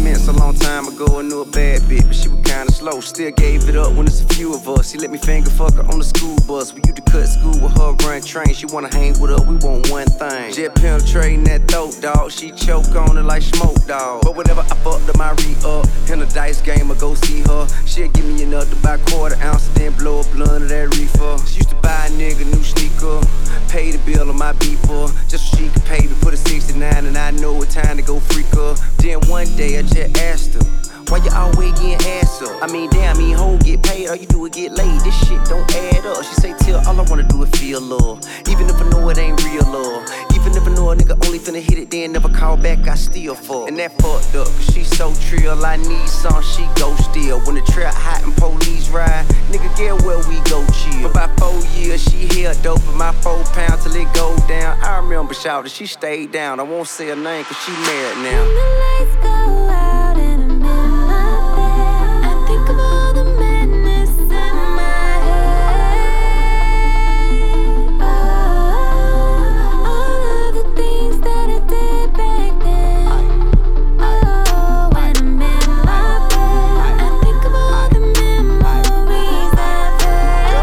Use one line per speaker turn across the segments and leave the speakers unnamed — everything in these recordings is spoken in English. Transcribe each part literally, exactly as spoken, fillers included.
compliments a long time ago. I knew a bad bitch, but she was kinda slow. Still gave it up when it's a few of us. She let me finger fuck her on the school bus. We used to cut school with her, run train. She wanna hang with us, we want one thing. Jet penetrating that throat, dog. She choke on it like smoke, dog. But whenever I fucked her, my re-up. In a dice game, I go see her. She'll give me enough to buy quarter ounce, then blow a blunt of that reefer. She used to buy a nigga new sneaker, pay the bill on my beeper, just so she could pay me, put a sixty-nine, and I know it's time to go freak her. Then one day I just asked her, why you always getting ass up? I mean, damn, me hoe get paid, all you do is get laid. This shit don't add up. She say, till all I wanna do is feel love. Even if I know it ain't real love. Even if I know a nigga only finna hit it, then never call back, I still fuck. And that fucked up, cause she so trill. I need some, she go still. When the trap hot and police ride, nigga, get where we go chill. For about four years, she held dope for my four pounds till it go down. I remember shouting, she stayed down. I won't say her name, cause she married now.
When the lights go out and I'm in my bed, I think of all the madness in my head. Oh, all of the things that I did back then. Oh, when I'm in my bed, I think of all the memories I've had.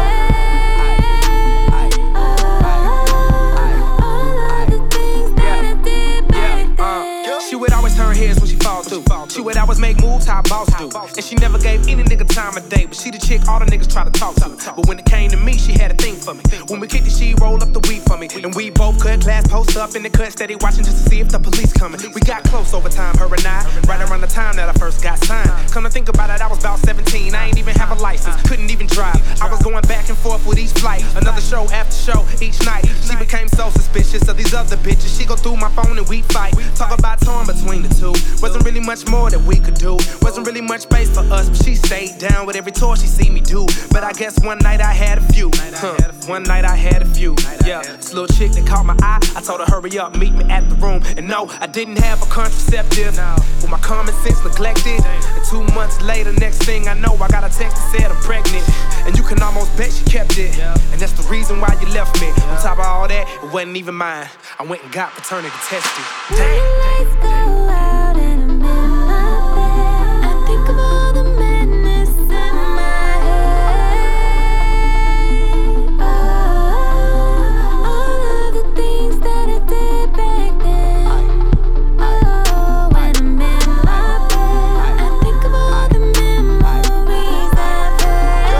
Oh, all of the things that I did back then.
She would always turn heads when she fall through. She would always make moves how boss do. And she never gave any nigga time of day, but she the chick all the niggas try to talk to. But when it came to me, she had a thing for me. When we kicked it, she roll up the weed for me. And we both cut class, post up in the cut, steady watching just to see if the police coming. We got close over time, her and I, right around the time that I first got signed. Come to think about it, I was about seventeen. I ain't even have a license, couldn't even drive. I was going back and forth with each flight, another show after show each night. She became so suspicious of these other bitches. She go through my phone and we fight. Talk about torn between the two. Wasn't really much more that we could do. Wasn't really much space for us, but she stayed down with every tour she see me do. But I guess one night I had a few. Huh. One night I had a few. Yeah, this little chick that caught my eye. I told her hurry up, meet me at the room. And no, I didn't have a contraceptive. With my common sense neglected. And two months later, next thing I know, I got a text that said I'm pregnant. And you can almost bet she kept it. And that's the reason why you left me. On top of all that, it wasn't even mine. I went and got paternity tested. Damn.
When the lights go out and I'm in my bed, I think of all the madness in my head. Oh, all of the things that I did back then. Oh, when I'm in my bed, I think of all the memories I've had.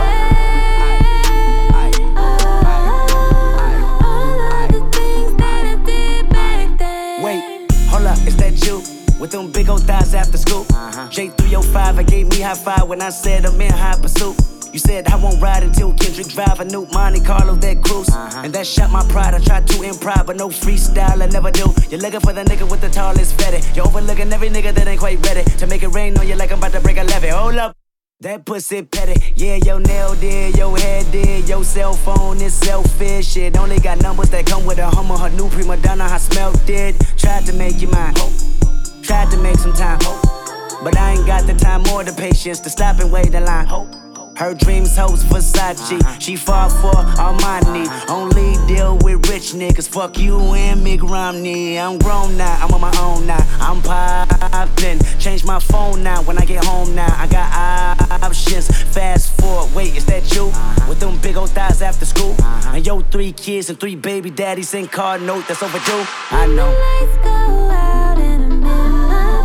Oh, all of the things that I did back then.
Wait, hold up, is that you? With them big old thighs after school. uh-huh. J three oh five, I gave me high five when I said I'm in high pursuit. You said I won't ride until Kendrick drive a new Monte Carlo that cruise. uh-huh. And that shot my pride, I tried to improv, but no freestyle, I never do. You're looking for the nigga with the tallest fatty. You're overlooking every nigga that ain't quite ready to make it rain on you like I'm about to break a levee. Hold up. That pussy petty, yeah, your nail did, your head did, your cell phone is selfish. It only got numbers that come with a Hummer, her new prima donna, I smelt it. Tried to make you mine, tried to make some time, but I ain't got the time or the patience to stop and wait in line. Her dreams host Versace, she fall for Armani. Only deal with rich niggas, fuck you and Mick Romney. I'm grown now, I'm on my own now, I'm poppin'. Change my phone now when I get home now, I got options. Fast forward, wait, is that you? With them big old thighs after school? And yo, three kids and three baby daddies and car note that's overdue. I know.
When the lights go out and I'm in my